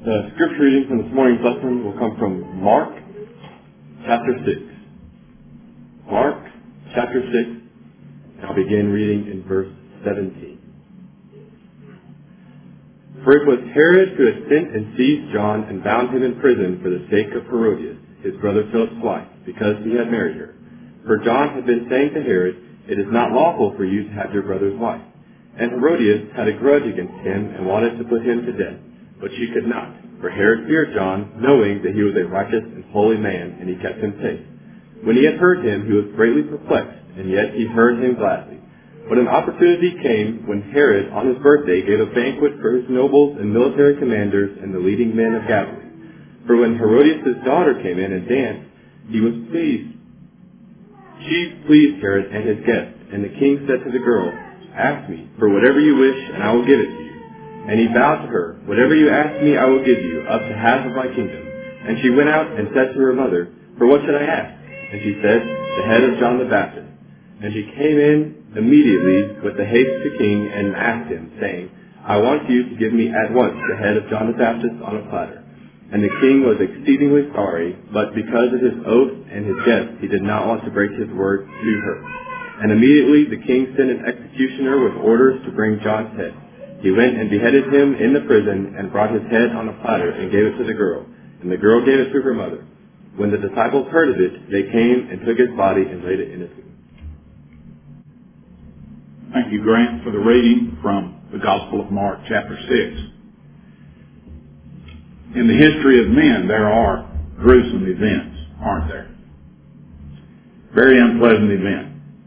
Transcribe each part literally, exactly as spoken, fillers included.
The scripture reading from this morning's lesson will come from Mark chapter six. Mark chapter six, and I'll begin reading in verse seventeen. For it was Herod who had sent and seized John and bound him in prison for the sake of Herodias, his brother Philip's wife, because he had married her. For John had been saying to Herod, "It is not lawful for you to have your brother's wife." And Herodias had a grudge against him and wanted to put him to death. But she could not, for Herod feared John, knowing that he was a righteous and holy man, and he kept him safe. When he had heard him, he was greatly perplexed, and yet he heard him gladly. But an opportunity came when Herod, on his birthday, gave a banquet for his nobles and military commanders and the leading men of Galilee. For when Herodias' daughter came in and danced, he was pleased. She pleased Herod and his guests, and the king said to the girl, "Ask me for whatever you wish, and I will give it to you." And he vowed to her, "Whatever you ask me, I will give you, up to half of my kingdom." And she went out and said to her mother, "For what should I ask?" And she said, "The head of John the Baptist." And she came in immediately with the haste to the king and asked him, saying, "I want you to give me at once the head of John the Baptist on a platter." And the king was exceedingly sorry, but because of his oath and his guests, he did not want to break his word to her. And immediately the king sent an executioner with orders to bring John's head. He went and beheaded him in the prison and brought his head on a platter and gave it to the girl. And the girl gave it to her mother. When the disciples heard of it, they came and took his body and laid it in a tomb. Thank you, Grant, for the reading from the Gospel of Mark, chapter six. In the history of men, there are gruesome events, aren't there? Very unpleasant events.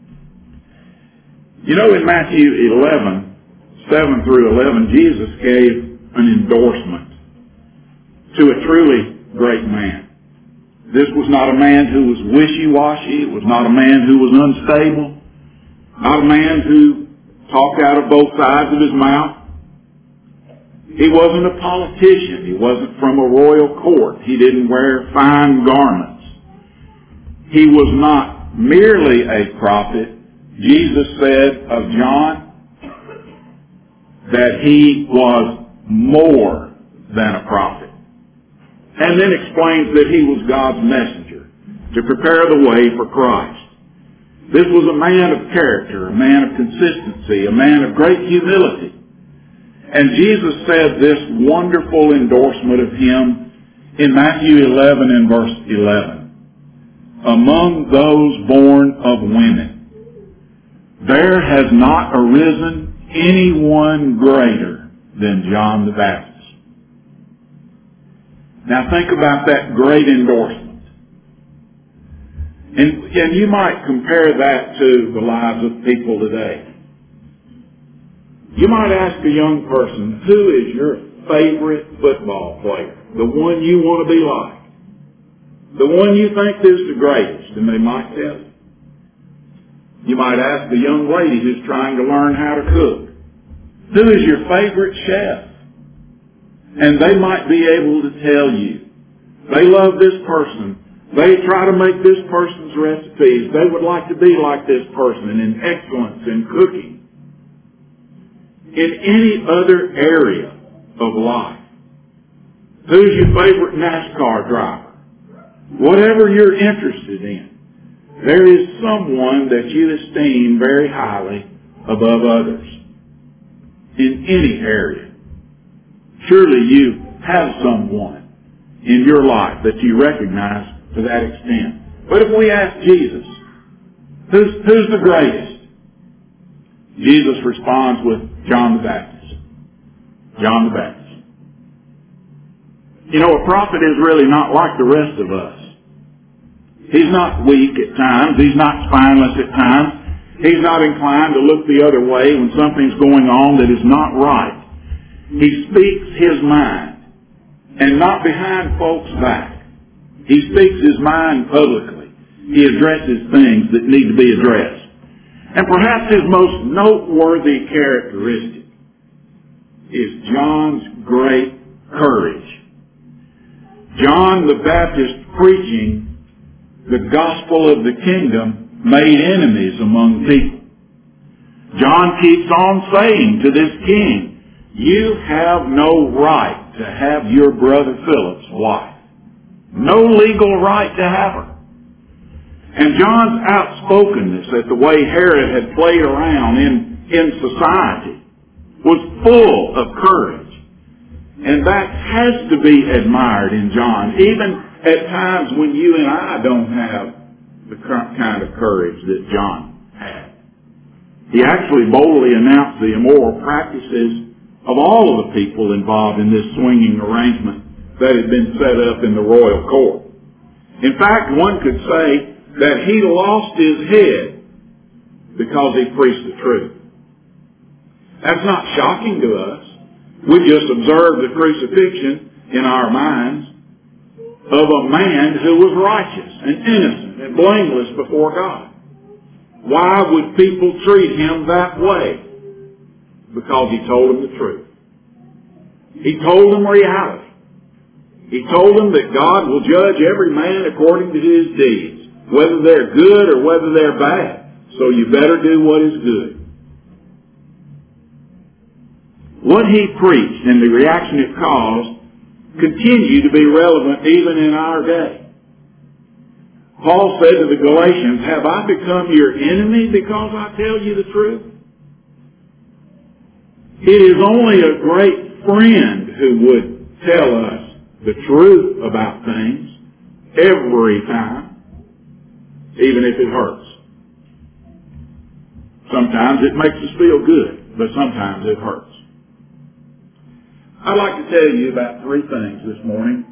You know, in Matthew eleven, seven through eleven, Jesus gave an endorsement to a truly great man. This was not a man who was wishy-washy. It was not a man who was unstable. Not a man who talked out of both sides of his mouth. He wasn't a politician. He wasn't from a royal court. He didn't wear fine garments. He was not merely a prophet. Jesus said of John that he was more than a prophet. And then explains that he was God's messenger to prepare the way for Christ. This was a man of character, a man of consistency, a man of great humility. And Jesus said this wonderful endorsement of him in Matthew eleven and verse eleven. Among those born of women, there has not arisen anyone greater than John the Baptist. Now think about that great endorsement. And, and you might compare that to the lives of people today. You might ask a young person, who is your favorite football player? The one you want to be like? The one you think is the greatest? And they might tell you. You might ask a young lady who's trying to learn how to cook, who is your favorite chef? And they might be able to tell you. They love this person. They try to make this person's recipes. They would like to be like this person in excellence in cooking. In any other area of life. Who's your favorite NASCAR driver? Whatever you're interested in, there is someone that you esteem very highly above others. In any area. Surely you have someone in your life that you recognize to that extent. But if we ask Jesus, who's, who's the greatest? Jesus responds with John the Baptist. John the Baptist. You know, a prophet is really not like the rest of us. He's not weak at times. He's not spineless at times. He's not inclined to look the other way when something's going on that is not right. He speaks his mind, and not behind folks' back. He speaks his mind publicly. He addresses things that need to be addressed. And perhaps his most noteworthy characteristic is John's great courage. John the Baptist preaching the gospel of the kingdom made enemies among people. John keeps on saying to this king, you have no right to have your brother Philip's wife. No legal right to have her. And John's outspokenness at the way Herod had played around in, in society was full of courage. And that has to be admired in John, even at times when you and I don't have the kind of courage that John had. He actually boldly announced the immoral practices of all of the people involved in this swinging arrangement that had been set up in the royal court. In fact, one could say that he lost his head because he preached the truth. That's not shocking to us. We just observe the crucifixion in our minds of a man who was righteous and innocent and blameless before God. Why would people treat him that way? Because he told them the truth. He told them reality. He told them that God will judge every man according to his deeds, whether they're good or whether they're bad. So you better do what is good. What he preached and the reaction it caused continue to be relevant even in our day. Paul said to the Galatians, have I become your enemy because I tell you the truth? It is only a great friend who would tell us the truth about things every time, even if it hurts. Sometimes it makes us feel good, but sometimes it hurts. I'd like to tell you about three things this morning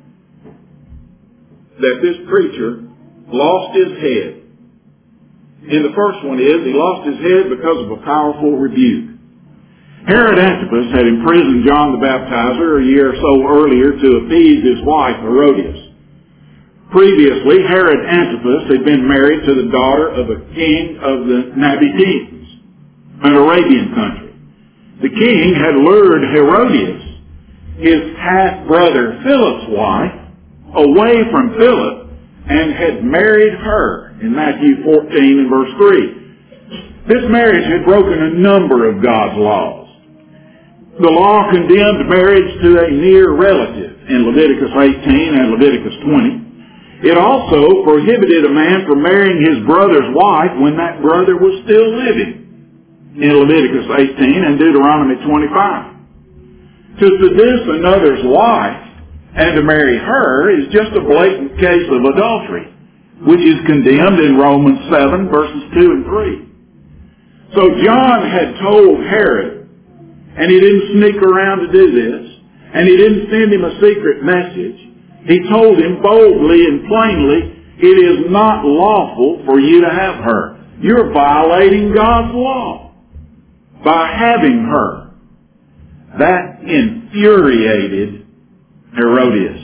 that this preacher lost his head. And the first one is he lost his head because of a powerful rebuke. Herod Antipas had imprisoned John the Baptizer a year or so earlier to appease his wife Herodias. Previously, Herod Antipas had been married to the daughter of a king of the Nabateans, an Arabian country. The king had lured Herodias, his half-brother Philip's wife, away from Philip and had married her in Matthew fourteen and verse three. This marriage had broken a number of God's laws. The law condemned marriage to a near relative in Leviticus eighteen and Leviticus twenty. It also prohibited a man from marrying his brother's wife when that brother was still living in Leviticus eighteen and Deuteronomy twenty-five. To seduce another's wife and to marry her is just a blatant case of adultery, which is condemned in Romans seven, verses two and three. So John had told Herod, and he didn't sneak around to do this, and he didn't send him a secret message. He told him boldly and plainly, it is not lawful for you to have her. You're violating God's law by having her. That infuriated Herodias.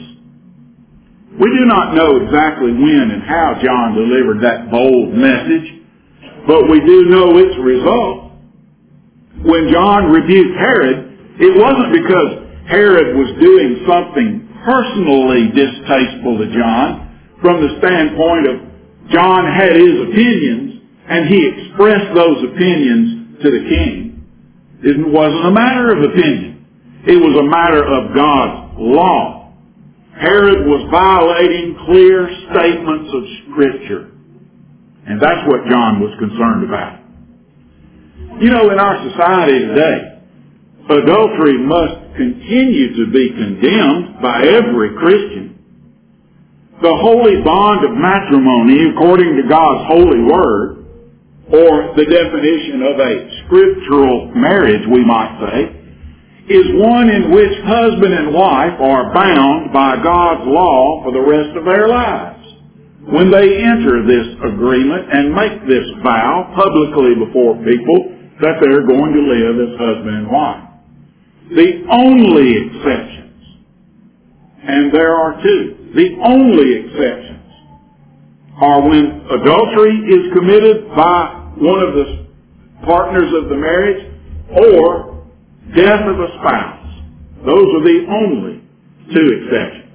We do not know exactly when and how John delivered that bold message, but we do know its result. When John rebuked Herod, it wasn't because Herod was doing something personally distasteful to John from the standpoint of John had his opinions and he expressed those opinions to the king. It wasn't a matter of opinion. It was a matter of God's law. Herod was violating clear statements of Scripture. And that's what John was concerned about. You know, in our society today, adultery must continue to be condemned by every Christian. The holy bond of matrimony, according to God's holy word, or the definition of a scriptural marriage, we might say, is one in which husband and wife are bound by God's law for the rest of their lives. When they enter this agreement and make this vow publicly before people that they're going to live as husband and wife. The only exceptions, and there are two, the only exceptions are when adultery is committed by one of the partners of the marriage or death of a spouse. Those are the only two exceptions.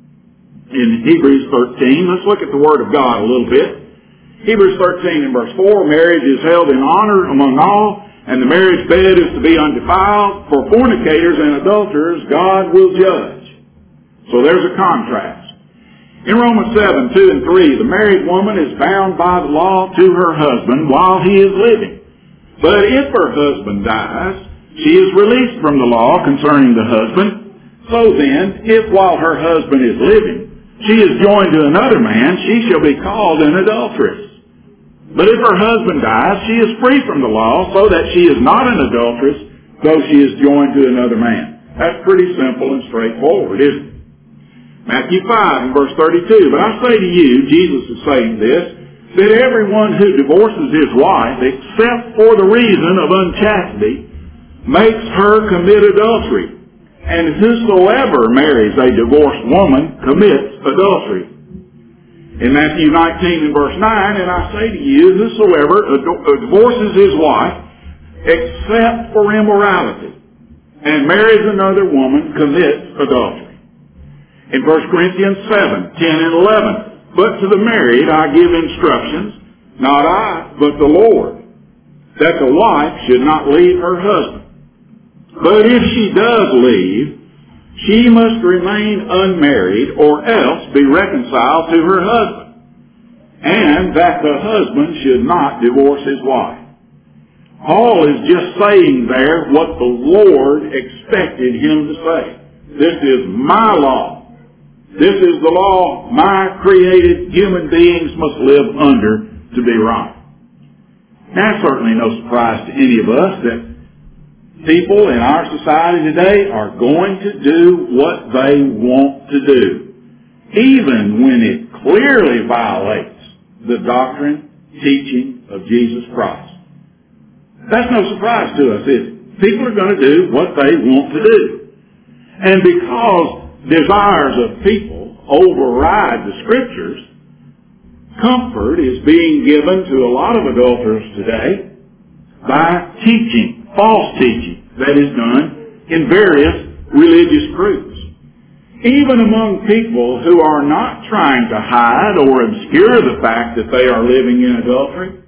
In Hebrews thirteen, let's look at the Word of God a little bit. Hebrews thirteen and verse four, marriage is held in honor among all, and the marriage bed is to be undefiled, for fornicators and adulterers God will judge. So there's a contrast. In Romans seven, two and three, the married woman is bound by the law to her husband while he is living. But if her husband dies, she is released from the law concerning the husband. So then, if while her husband is living, she is joined to another man, she shall be called an adulteress. But if her husband dies, she is free from the law, so that she is not an adulteress, though she is joined to another man. That's pretty simple and straightforward, isn't it? Matthew five and verse thirty-two, but I say to you, Jesus is saying this, that everyone who divorces his wife, except for the reason of unchastity, makes her commit adultery. And whosoever marries a divorced woman commits adultery. In Matthew nineteen and verse nine, and I say to you, whosoever divorces his wife, except for immorality, and marries another woman, commits adultery. In First Corinthians seven, ten and eleven, but to the married I give instructions, not I, but the Lord, that the wife should not leave her husband. But if she does leave, she must remain unmarried or else be reconciled to her husband, and that the husband should not divorce his wife. Paul is just saying there what the Lord expected him to say. This is my law. This is the law my created human beings must live under to be right. Now, it's certainly no surprise to any of us that people in our society today are going to do what they want to do, even when it clearly violates the doctrine, teaching of Jesus Christ. That's no surprise to us, is it? People are going to do what they want to do. And because desires of people override the Scriptures, comfort is being given to a lot of adulterers today by teaching, false teaching, that is done in various religious groups. Even among people who are not trying to hide or obscure the fact that they are living in adultery,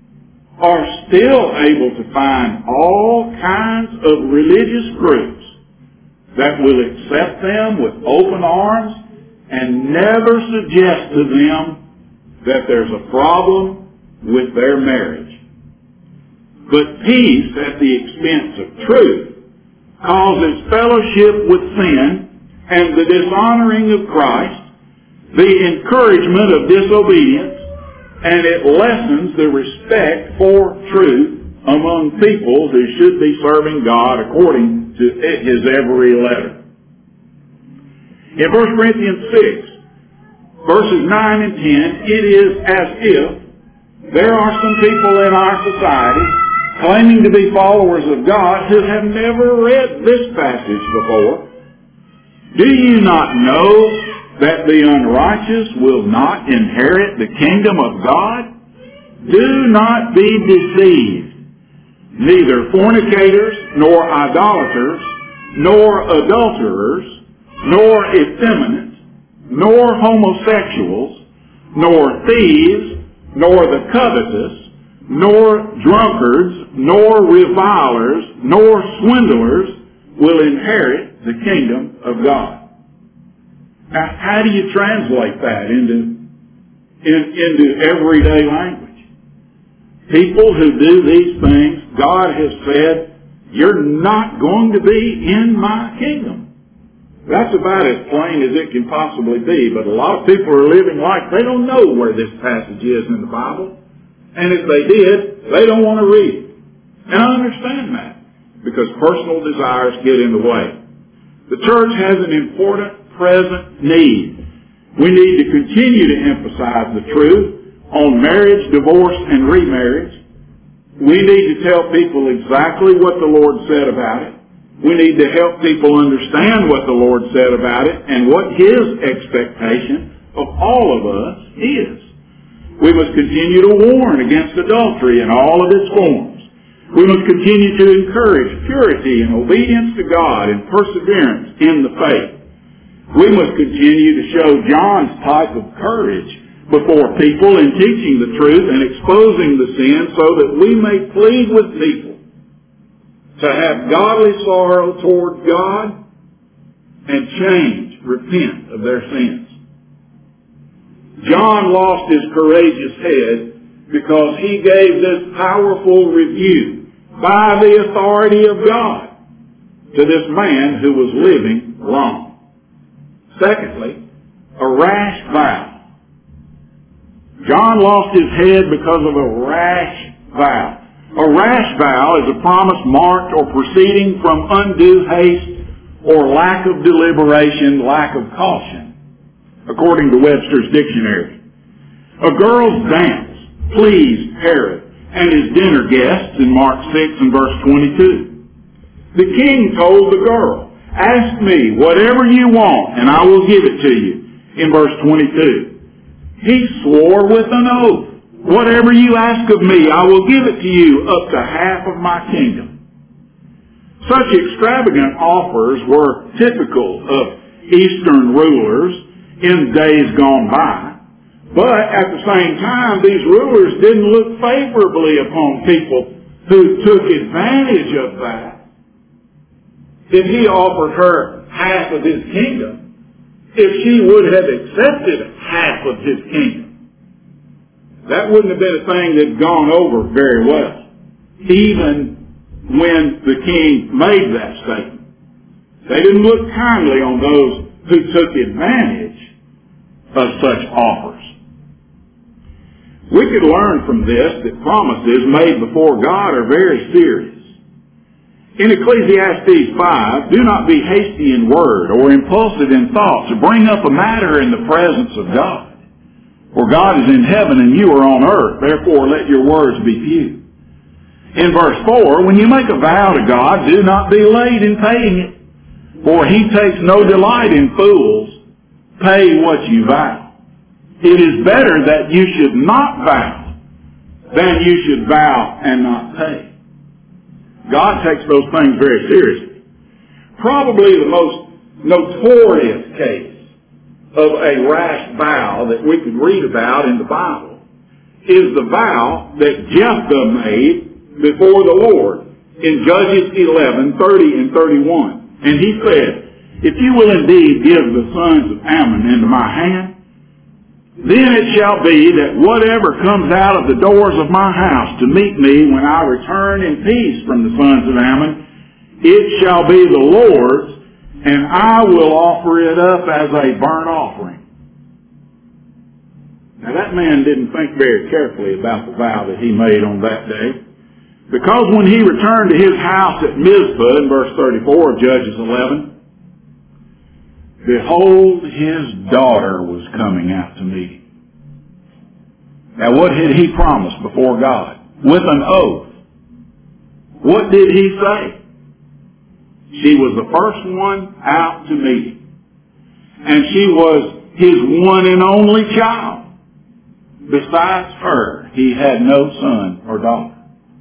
are still able to find all kinds of religious groups that will accept them with open arms and never suggest to them that there's a problem with their marriage. But peace at the expense of truth causes fellowship with sin and the dishonoring of Christ, the encouragement of disobedience, and it lessens the respect for truth among people who should be serving God according to His every letter. In First Corinthians six, verses nine and ten, it is as if there are some people in our society claiming to be followers of God who have never read this passage before. Do you not know that the unrighteous will not inherit the kingdom of God? Do not be deceived. Neither fornicators, nor idolaters, nor adulterers, nor effeminate, nor homosexuals, nor thieves, nor the covetous, nor drunkards, nor revilers, nor swindlers will inherit the kingdom of God. Now, how do you translate that into, in, into everyday language? People who do these things, God has said, you're not going to be in my kingdom. That's about as plain as it can possibly be, but a lot of people are living like they don't know where this passage is in the Bible. And if they did, they don't want to read it. And I understand that, because personal desires get in the way. The church has an important present need. We need to continue to emphasize the truth on marriage, divorce, and remarriage. We need to tell people exactly what the Lord said about it. We need to help people understand what the Lord said about it and what His expectation of all of us is. We must continue to warn against adultery in all of its forms. We must continue to encourage purity and obedience to God and perseverance in the faith. We must continue to show John's type of courage before people in teaching the truth and exposing the sin so that we may plead with people to have godly sorrow toward God and change, repent of their sins. John lost his courageous head because he gave this powerful rebuke by the authority of God to this man who was living wrong. Secondly, a rash vow. John lost his head because of a rash vow. A rash vow is a promise marked or proceeding from undue haste or lack of deliberation, lack of caution, according to Webster's dictionary. A girl's dance pleased Herod and his dinner guests in Mark six and verse twenty-two. The king told the girl, "Ask me whatever you want and I will give it to you," in verse twenty-two. He swore with an oath, "Whatever you ask of me, I will give it to you, up to half of my kingdom." Such extravagant offers were typical of Eastern rulers in days gone by. But at the same time, these rulers didn't look favorably upon people who took advantage of that. If he offered her half of his kingdom, if she would have accepted half of his kingdom, that wouldn't have been a thing that had gone over very well, even when the king made that statement. They didn't look kindly on those who took advantage of such offers. We could learn from this that promises made before God are very serious. In Ecclesiastes five, do not be hasty in word or impulsive in thought to bring up a matter in the presence of God. For God is in heaven and you are on earth, therefore let your words be few. In verse four, when you make a vow to God, do not be late in paying it, for he takes no delight in fools. Pay what you vow. It is better that you should not vow than you should vow and not pay. God takes those things very seriously. Probably the most notorious case of a rash vow that we could read about in the Bible is the vow that Jephthah made before the Lord in Judges eleven, thirty and thirty-one. And he said, "If you will indeed give the sons of Ammon into my hand, then it shall be that whatever comes out of the doors of my house to meet me when I return in peace from the sons of Ammon, it shall be the Lord's, and I will offer it up as a burnt offering." Now that man didn't think very carefully about the vow that he made on that day, because when he returned to his house at Mizpah in verse thirty-four of Judges eleven, behold, his daughter was coming out to meet him. Now what had he promised before God? With an oath. What did he say? She was the first one out to meet him. And she was his one and only child. Besides her, he had no son or daughter.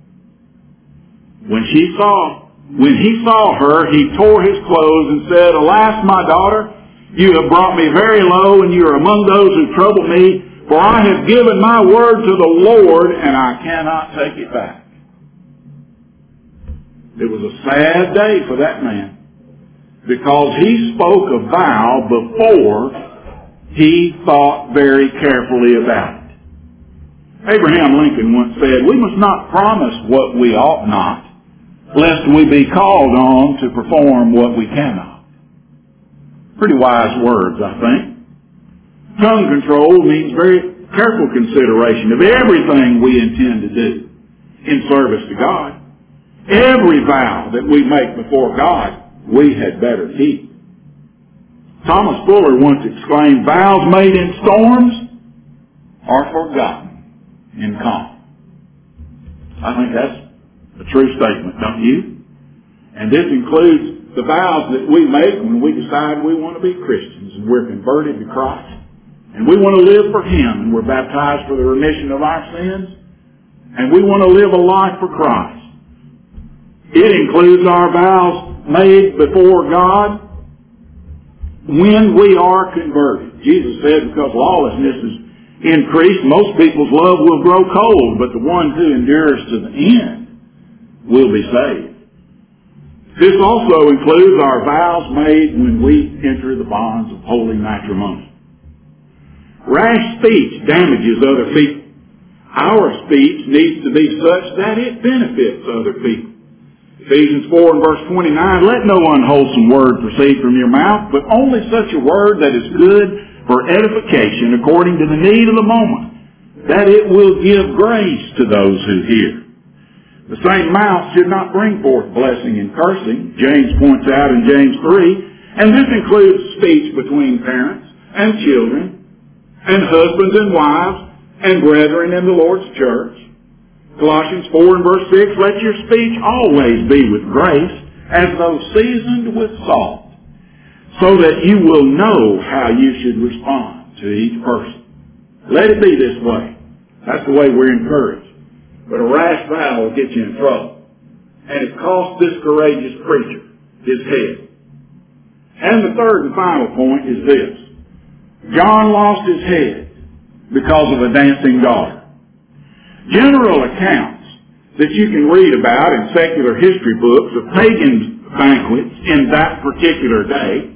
When she saw When he saw her, he tore his clothes and said, "Alas, my daughter, you have brought me very low, and you are among those who trouble me, for I have given my word to the Lord, and I cannot take it back." It was a sad day for that man, because he spoke a vow before he thought very carefully about it. Abraham Lincoln once said, "We must not promise what we ought not, lest we be called on to perform what we cannot." Pretty wise words, I think. Tongue control means very careful consideration of everything we intend to do in service to God. Every vow that we make before God, we had better keep. Thomas Fuller once exclaimed, "Vows made in storms are forgotten in calm." I think that's a true statement, don't you? And this includes the vows that we make when we decide we want to be Christians and we're converted to Christ and we want to live for Him and we're baptized for the remission of our sins and we want to live a life for Christ. It includes our vows made before God when we are converted. Jesus said, because lawlessness is increased, most people's love will grow cold, but the one who endures to the end will be saved. This also includes our vows made when we enter the bonds of holy matrimony. Rash speech damages other people. Our speech needs to be such that it benefits other people. Ephesians four and verse twenty-nine, let no unwholesome word proceed from your mouth, but only such a word that is good for edification according to the need of the moment, that it will give grace to those who hear. The same mouth should not bring forth blessing and cursing, James points out in James three, and this includes speech between parents and children, and husbands and wives, and brethren in the Lord's church. Colossians four and verse six, let your speech always be with grace, as though seasoned with salt, so that you will know how you should respond to each person. Let it be this way. That's the way we're encouraged. But a rash vow will get you in trouble. And it cost this courageous preacher his head. And the third and final point is this. John lost his head because of a dancing daughter. General accounts that you can read about in secular history books of pagan banquets in that particular day,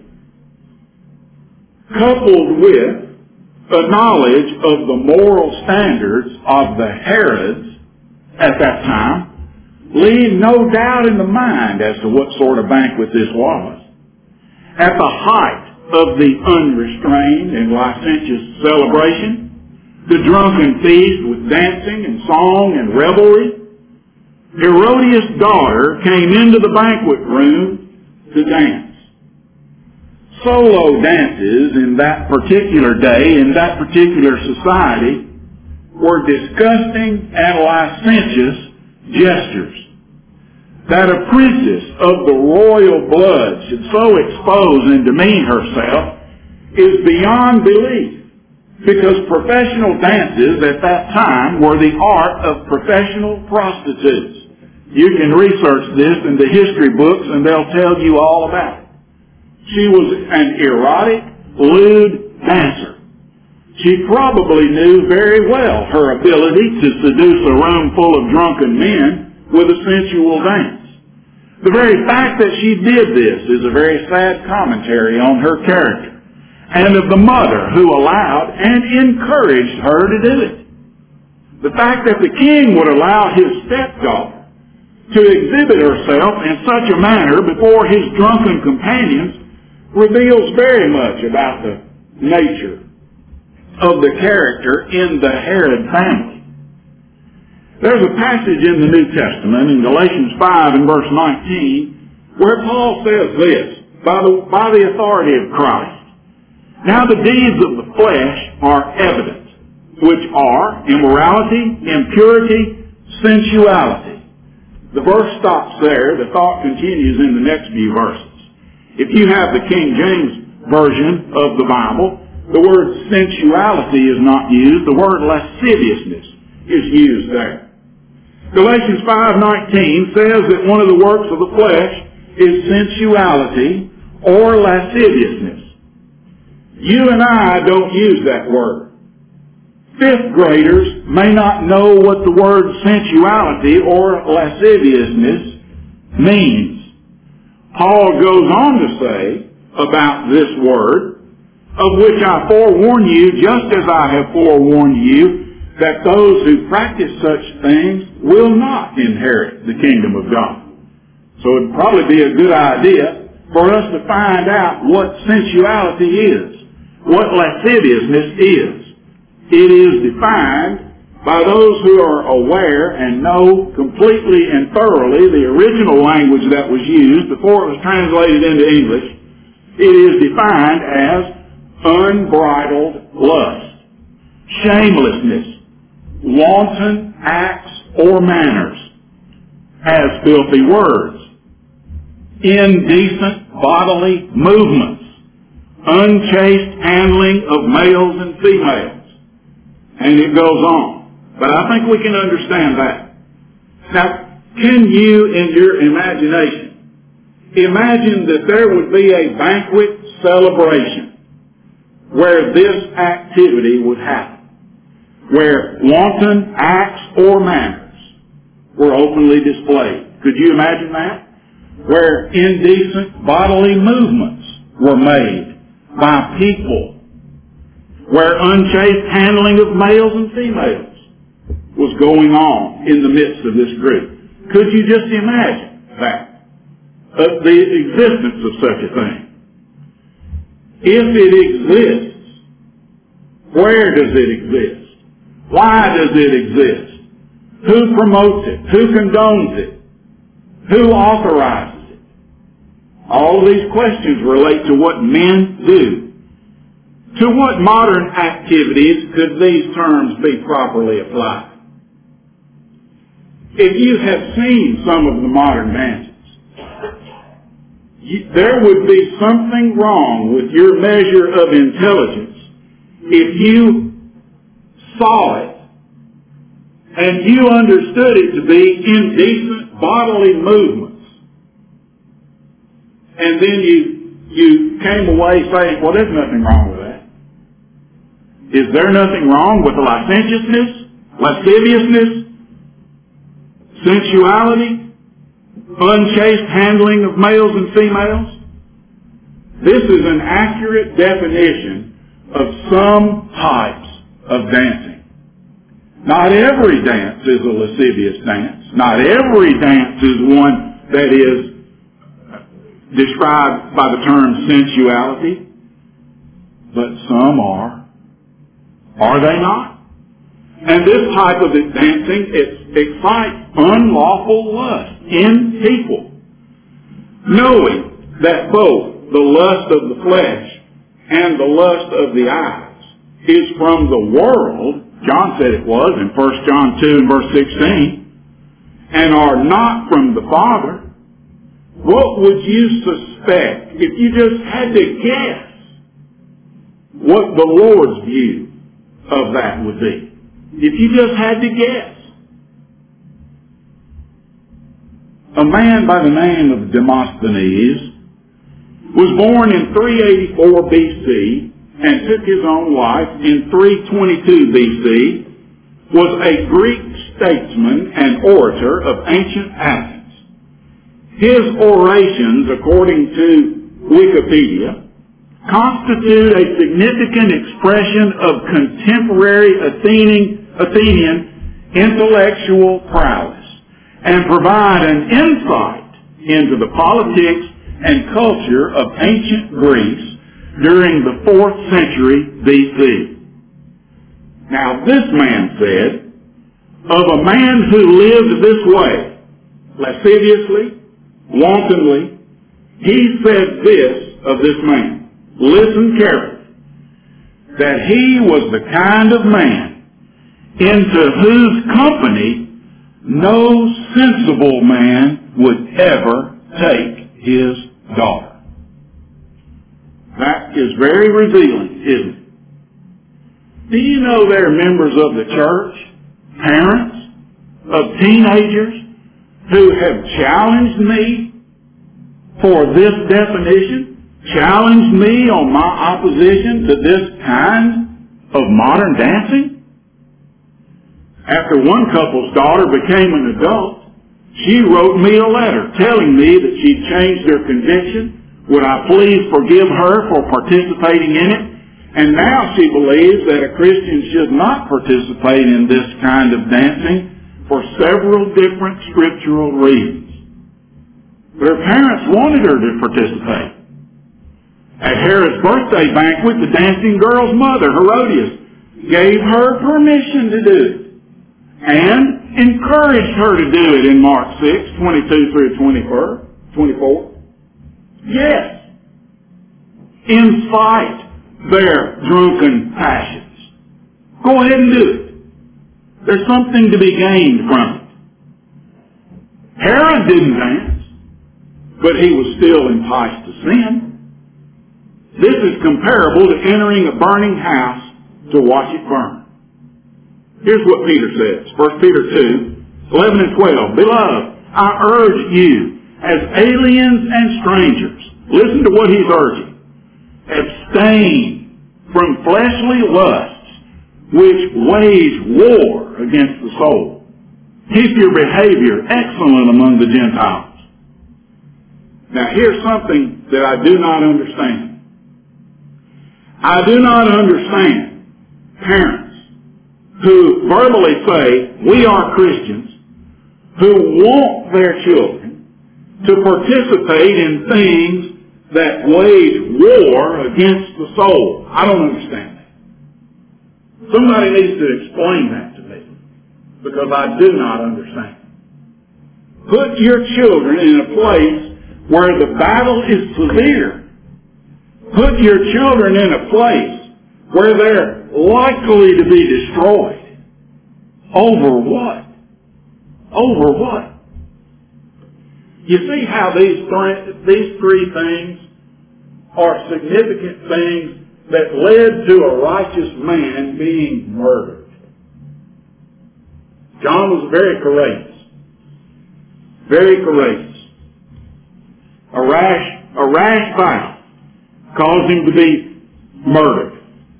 coupled with a knowledge of the moral standards of the Herods at that time, leave no doubt in the mind as to what sort of banquet this was. At the height of the unrestrained and licentious celebration, the drunken feast with dancing and song and revelry, Herodias' daughter came into the banquet room to dance. Solo dances in that particular day, in that particular society, were disgusting and licentious gestures. That a princess of the royal blood should so expose and demean herself is beyond belief, because professional dances at that time were the art of professional prostitutes. You can research this in the history books and they'll tell you all about it. She was an erotic, lewd dancer. She probably knew very well her ability to seduce a room full of drunken men with a sensual dance. The very fact that she did this is a very sad commentary on her character and of the mother who allowed and encouraged her to do it. The fact that the king would allow his stepdaughter to exhibit herself in such a manner before his drunken companions reveals very much about the nature of the character in the Herod family. There's a passage in the New Testament in Galatians five and verse nineteen where Paul says this, by the, by the authority of Christ, now the deeds of the flesh are evident, which are immorality, impurity, sensuality. The verse stops there. The thought continues in the next few verses. If you have the King James Version of the Bible, the word sensuality is not used. The word lasciviousness is used there. Galatians five nineteen says that one of the works of the flesh is sensuality or lasciviousness. You and I don't use that word. Fifth graders may not know what the word sensuality or lasciviousness means. Paul goes on to say about this word, of which I forewarn you, just as I have forewarned you, that those who practice such things will not inherit the kingdom of God. So it would probably be a good idea for us to find out what sensuality is, what lasciviousness is. It is defined by those who are aware and know completely and thoroughly the original language that was used before it was translated into English. It is defined as unbridled lust, shamelessness, wanton acts or manners, as filthy words, indecent bodily movements, unchaste handling of males and females. And it goes on. But I think we can understand that. Now, can you, in your imagination, imagine that there would be a banquet celebration where this activity would happen, where wanton acts or manners were openly displayed? Could you imagine that? where indecent bodily movements were made by people, where unchaste handling of males and females was going on in the midst of this group. Could you just imagine that? Uh, the existence of such a thing. If it exists, where does it exist? Why does it exist? Who promotes it? Who condones it? Who authorizes it? All of these questions relate to what men do. To what modern activities could these terms be properly applied? If you have seen some of the modern dances, you, there would be something wrong with your measure of intelligence if you saw it and you understood it to be indecent bodily movements. And then you, you came away saying, well, there's nothing wrong with that. Is there nothing wrong with licentiousness, lasciviousness, sensuality, unchaste handling of males and females? This is an accurate definition of some types of dancing. Not every dance is a lascivious dance. Not every dance is one that is described by the term sensuality. But some are. Are they not? And this type of dancing, it excites unlawful lust in people, knowing that both the lust of the flesh and the lust of the eyes is from the world. John said it was in First John two and verse sixteen, and are not from the Father. What would you suspect if you just had to guess what the Lord's view of that would be? If you just had to guess. A man by the name of Demosthenes was born in three eighty-four B C and took his own life in three twenty-two B C, was a Greek statesman and orator of ancient Athens. His orations, according to Wikipedia, constitute a significant expression of contemporary Athenian, Athenian intellectual prowess and provide an insight into the politics and culture of ancient Greece during the fourth century B C. Now this man said, of a man who lived this way, lasciviously, wantonly, he said this of this man. Listen carefully. That he was the kind of man into whose company no sensible man would ever take his daughter. That is very revealing, isn't it? Do you know there are members of the church, parents of teenagers, who have challenged me for this definition, challenged me on my opposition to this kind of modern dancing? After one couple's daughter became an adult, she wrote me a letter telling me that she'd changed her conviction. Would I please forgive her for participating in it? And now she believes that a Christian should not participate in this kind of dancing for several different scriptural reasons. But her parents wanted her to participate. At Herod's birthday banquet, the dancing girl's mother, Herodias, gave her permission to do it and encouraged her to do it in Mark six, twenty-two through twenty-four. Yes. Incite their drunken passions. Go ahead and do it. There's something to be gained from it. Herod didn't dance, but he was still enticed to sin. This is comparable to entering a burning house to watch it burn. Here's what Peter says. First Peter two, eleven and twelve. Beloved, I urge you, as aliens and strangers, listen to what he's urging. Abstain from fleshly lusts which wage war against the soul. Keep your behavior excellent among the Gentiles. Now here's something that I do not understand. I do not understand parents who verbally say, we are Christians, who want their children to participate in things that wage war against the soul. I don't understand that. Somebody needs to explain that to me, because I do not understand. Put your children in a place where the battle is severe. Put your children in a place where they're likely to be destroyed. Over what? Over what? You see how these three, these three things are significant things that led to a righteous man being murdered. John was very courageous. Very courageous. A rash, a rash vow caused him to be murdered.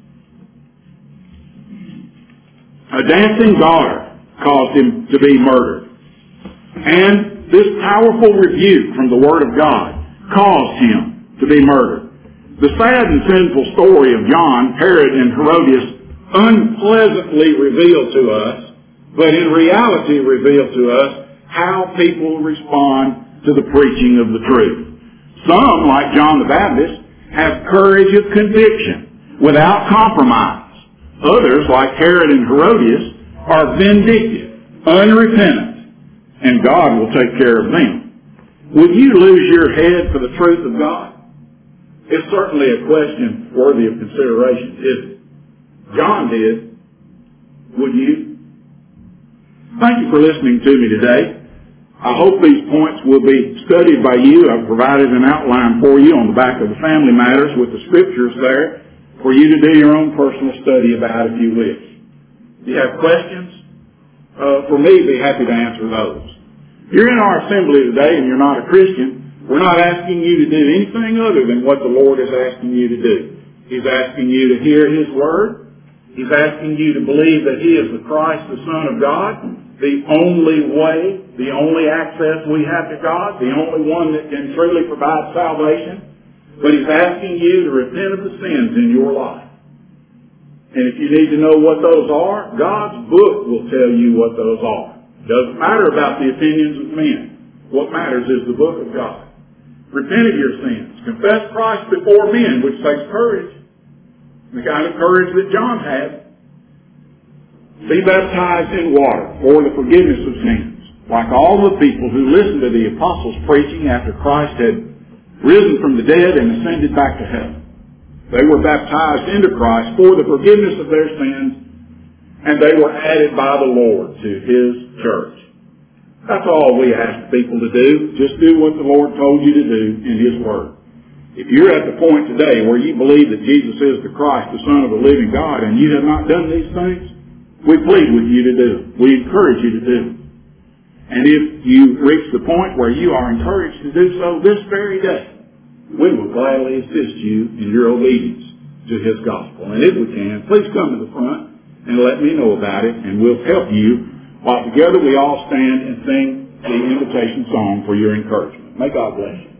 A dancing daughter caused him to be murdered. And this powerful rebuke from the Word of God caused him to be murdered. The sad and sinful story of John, Herod, and Herodias unpleasantly revealed to us, but in reality revealed to us, how people respond to the preaching of the truth. Some, like John the Baptist, have courage of conviction without compromise. Others, like Herod and Herodias, are vindictive, unrepentant, and God will take care of them. Would you lose your head for the truth of God? It's certainly a question worthy of consideration, isn't it? John did. Would you? Thank you for listening to me today. I hope these points will be studied by you. I've provided an outline for you on the back of the Family Matters with the scriptures there for you to do your own personal study about if you wish. If you have questions, uh, for me, be happy to answer those. If you're in our assembly today and you're not a Christian, we're not asking you to do anything other than what the Lord is asking you to do. He's asking you to hear His Word. He's asking you to believe that He is the Christ, the Son of God, the only way, the only access we have to God, the only one that can truly provide salvation. But He's asking you to repent of the sins in your life. And if you need to know what those are, God's book will tell you what those are. It doesn't matter about the opinions of men. What matters is the book of God. Repent of your sins. Confess Christ before men, which takes courage. The kind of courage that John had. Be baptized in water for the forgiveness of sins, like all the people who listened to the apostles' preaching after Christ had risen from the dead and ascended back to heaven. They were baptized into Christ for the forgiveness of their sins, and they were added by the Lord to His church. That's all we ask people to do. Just do what the Lord told you to do in His Word. If you're at the point today where you believe that Jesus is the Christ, the Son of the living God, and you have not done these things, we plead with you to do it. We encourage you to do it. And if you reach the point where you are encouraged to do so this very day, we will gladly assist you in your obedience to His gospel. And if we can, please come to the front and let me know about it, and we'll help you while together we all stand and sing the invitation song for your encouragement. May God bless you.